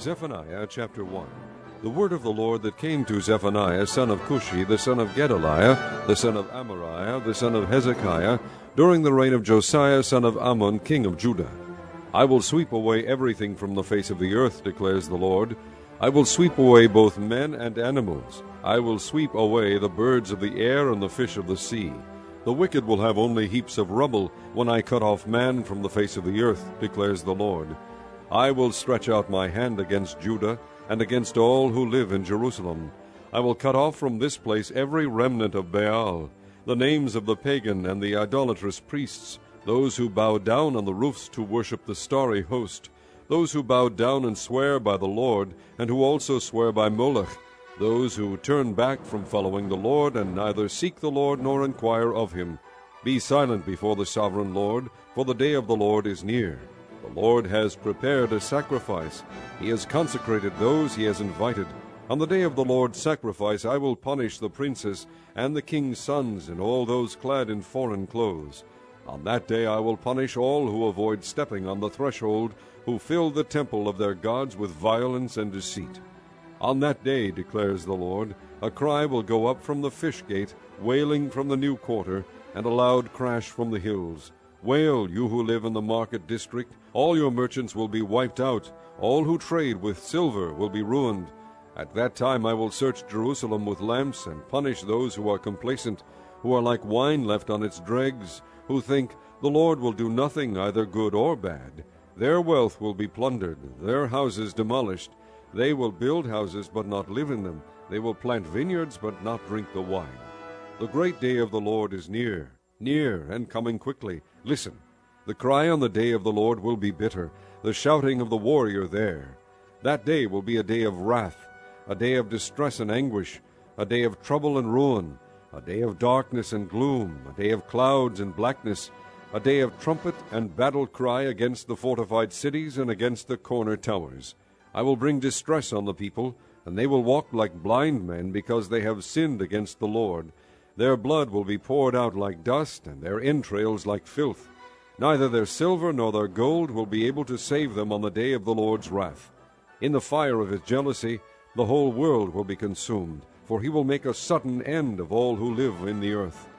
Zephaniah chapter 1. The word of the Lord that came to Zephaniah, son of Cushi, the son of Gedaliah, the son of Amariah, the son of Hezekiah, during the reign of Josiah, son of Ammon, king of Judah. I will sweep away everything from the face of the earth, declares the Lord. I will sweep away both men and animals. I will sweep away the birds of the air and the fish of the sea. The wicked will have only heaps of rubble when I cut off man from the face of the earth, declares the Lord. I will stretch out my hand against Judah and against all who live in Jerusalem. I will cut off from this place every remnant of Baal, the names of the pagan and the idolatrous priests, those who bow down on the roofs to worship the starry host, those who bow down and swear by the Lord, and who also swear by Moloch, those who turn back from following the Lord, and neither seek the Lord nor inquire of him. Be silent before the sovereign Lord, for the day of the Lord is near. The Lord has prepared a sacrifice. He has consecrated those he has invited. On the day of the Lord's sacrifice I will punish the princes and the king's sons and all those clad in foreign clothes. On that day I will punish all who avoid stepping on the threshold, who fill the temple of their gods with violence and deceit. On that day, declares the Lord, a cry will go up from the fish gate, wailing from the new quarter, and a loud crash from the hills. Wail, you who live in the market district. All your merchants will be wiped out. All who trade with silver will be ruined. At that time I will search Jerusalem with lamps and punish those who are complacent, who are like wine left on its dregs, who think, the Lord will do nothing, either good or bad. Their wealth will be plundered, their houses demolished. They will build houses but not live in them. They will plant vineyards but not drink the wine. The great day of the Lord is near, near and coming quickly. Listen, the cry on the day of the Lord will be bitter, the shouting of the warrior there. That day will be a day of wrath, a day of distress and anguish, a day of trouble and ruin, a day of darkness and gloom, a day of clouds and blackness, a day of trumpet and battle cry against the fortified cities and against the corner towers. I will bring distress on the people, and they will walk like blind men because they have sinned against the Lord. Their blood will be poured out like dust, and their entrails like filth. Neither their silver nor their gold will be able to save them on the day of the Lord's wrath. In the fire of his jealousy the whole world will be consumed, for he will make a sudden end of all who live in the earth.